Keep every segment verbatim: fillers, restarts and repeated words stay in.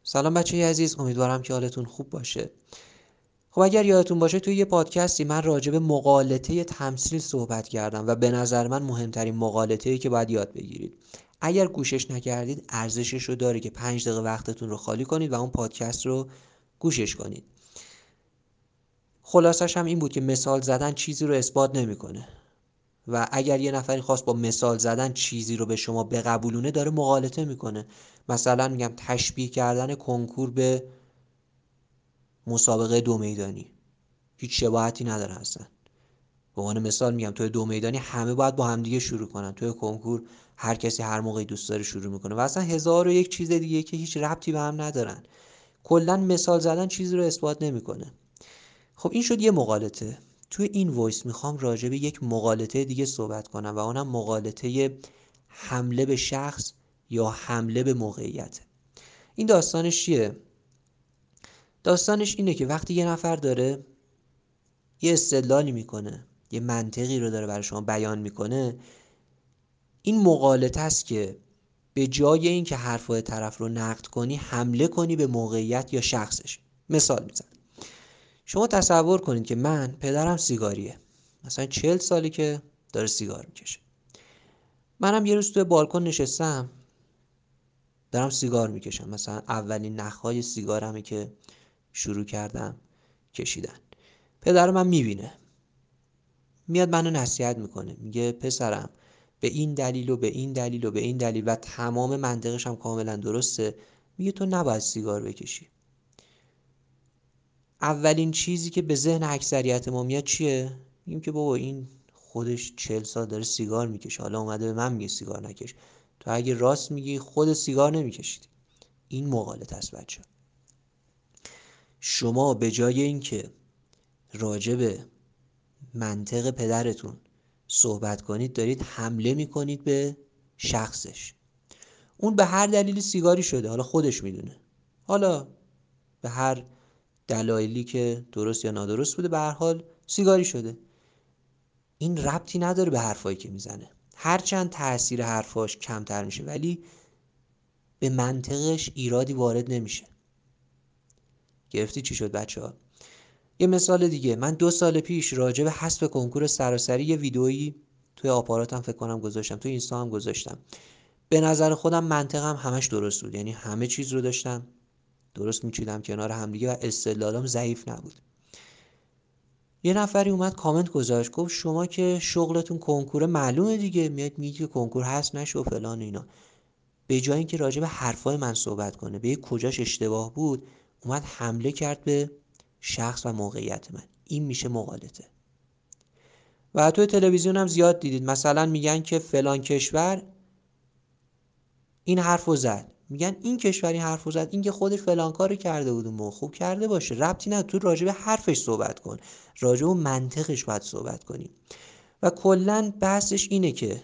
سلام بچه عزیز، امیدوارم که حالتون خوب باشه. خب اگر یادتون باشه توی یه پادکستی من راجع به مقالطه تمثیل صحبت کردم و به نظر من مهمترین مقالطه‌ای که باید یاد بگیرید. اگر گوشش نکردید ارزشش رو داره که پنج دقیقه وقتتون رو خالی کنید و اون پادکست رو گوشش کنید. خلاصش هم این بود که مثال زدن چیزی رو اثبات نمیکنه و اگر یه نفری خواست با مثال زدن چیزی رو به شما بقبولونه داره مغالطه میکنه. مثلا میگم تشبیه کردن کنکور به مسابقه دو میدانی هیچ شباهتی نداره اصلا. به عنوان مثال میگم توی دو میدانی همه باید با همدیگه شروع کنن، توی کنکور هر کسی هر موقعی دوست داره شروع میکنه و اصلا هزار و یک چیز دیگه که هیچ ربطی به هم ندارن. کلا مثال زدن چیزی رو اثبات نمیکنه. خب این شد یه مغالطه. توی این وایس میخوام راجع به یک مغالطه دیگه صحبت کنم و اونم مغالطه حمله به شخص یا حمله به موقعیت. این داستانش چیه؟ داستانش اینه که وقتی یه نفر داره یه استدلالی میکنه، یه منطقی رو داره برای شما بیان میکنه، این مغالطه است که به جای اینکه حرفای طرف رو نقد کنی حمله کنی به موقعیت یا شخصش. مثال میزنم. شما تصور کنید که من پدرم سیگاریه، مثلا چهل سالی که داره سیگار میکشه. منم یه روز توی بالکن نشستم دارم سیگار میکشم، مثلا اولین نخهای سیگارمه که شروع کردم کشیدن. پدر من میبینه، میاد منو نصیحت میکنه، میگه پسرم به این دلیل و به این دلیل و به این دلیل و تمام منطقش هم کاملا درسته، میگه تو نباید سیگار بکشی. اولین چیزی که به ذهن اکثریت ما میاد چیه؟ میگیم که بابا این خودش چهل سال داره سیگار میکشه، حالا اومده به من میگه سیگار نکش. تو اگه راست میگی خود سیگار نمیکشید. این مغالطه است بچه. شما به جای اینکه راجع به منطق پدرتون صحبت کنید دارید حمله میکنید به شخصش. اون به هر دلیلی سیگاری شده، حالا خودش میدونه، حالا به هر دلایلی که درست یا نادرست بوده به هر حال سیگاری شده. این ربطی نداره به حرفایی که میزنه، هرچند تأثیر حرفاش کمتر میشه ولی به منطقش ایرادی وارد نمیشه. گرفتی چی شد بچه ها؟ یه مثال دیگه، من دو سال پیش راجع به حذف کنکور سراسری یه ویدئویی توی آپاراتم فکر کنم گذاشتم، توی اینستا هم گذاشتم. به نظر خودم منطقم همش درست بود، یعنی همه چیز رو داشتم درست میچیدم کنار همدیگه و استدلالم ضعیف نبود. یه نفری اومد کامنت گذاشت، گفت شما که شغلتون کنکور معلومه دیگه، میاد میگی که کنکور هست نشه و فلان اینا. به جای اینکه راجع به حرفای من صحبت کنه، به کجاش اشتباه بود، اومد حمله کرد به شخص و موقعیت من. این میشه مغالطه. و توی تلویزیون هم زیاد دیدید مثلا میگن که فلان کشور این حرفو زد، میگن این کشور این حرفو زد، این که خودش فلان کارو کرده بود اون خوب کرده باشه، ربطی نداره. تو راجع به حرفش صحبت کن، راجع به منطقش باید صحبت کنی. و کلا بحثش اینه که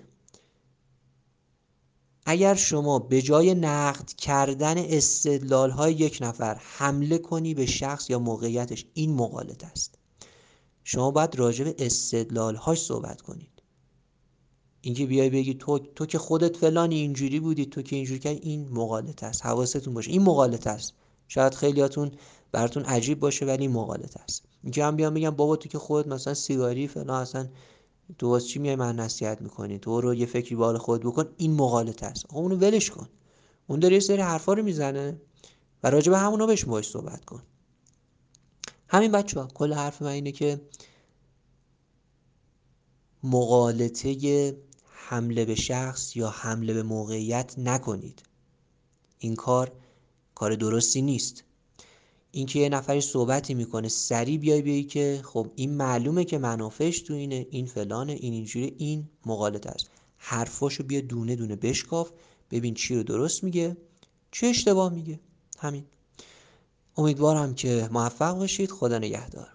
اگر شما به جای نقد کردن استدلال‌های یک نفر حمله کنی به شخص یا موقعیتش، این مغالطه است. شما باید راجع به استدلال‌هاش صحبت کنید. اینکه بیای بگی تو تو که خودت فلانی اینجوری بودی، تو که اینجوری کردی، این مغالطه است. حواستون باشه این مغالطه است. شاید خیلیاتون براتون عجیب باشه ولی این مغالطه است. اینکه هم بیام بگم بابا تو که خودت مثلا سیگاری فلان، اصلا تو واسه چی میای من نصیحت میکنی، تو رو یه فکری به حال خودت بکن، این مغالطه است. آقا اونو ولش کن، اون داره یه سری حرفا رو میزنه و راجع به همونا بهش باهاش صحبت کن. همین بچه‌ها، کل حرف من اینه که مغالطه حمله به شخص یا حمله به موقعیت نکنید. این کار کار درستی نیست. اینکه یه نفری صحبتی میکنه سری بیای بیای که خب این معلومه که منافعش تو اینه، این فلانه، این اینجوری، این مغالطه است. حرفاشو بیا دونه دونه بشکاف، ببین چی رو درست میگه چی اشتباه میگه. همین. امیدوارم که موفق باشید. خدا نگهدار.